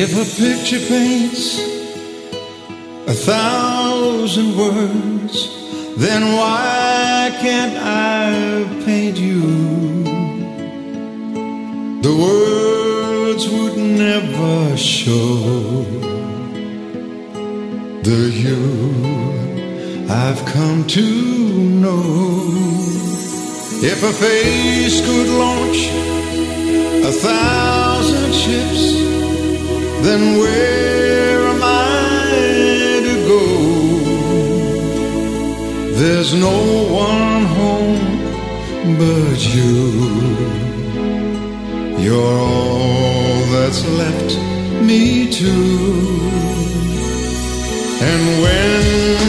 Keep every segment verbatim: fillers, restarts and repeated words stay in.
If a picture paints a thousand words, then why can't I paint you? The words would never show the you I've come to know. If a face could launch a thousand ships, then where am I to go? There's no one home but you. You're all that's left me to. And when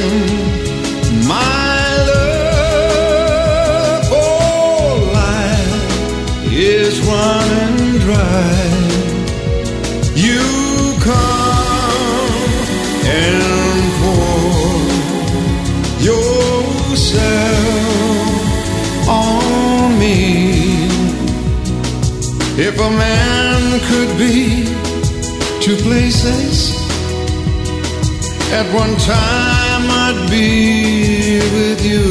my love for life is running dry, you come and pour yourself on me. If a man could be two places at one time, I'd be with you.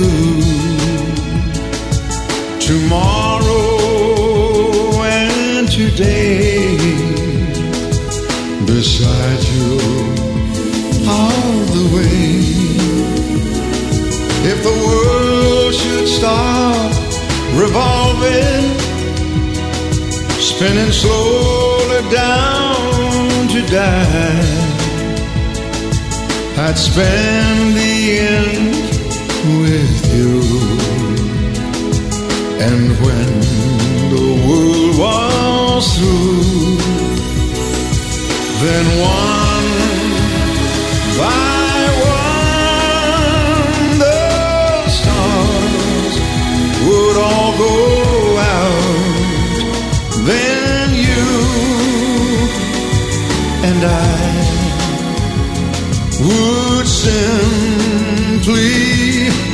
Tomorrow and today, beside you all the way. If the world should stop revolving, spinning slowly down to die, I'd spend the end with you. And when the world was through, then one by one the stars would all go out. Then you and I would simply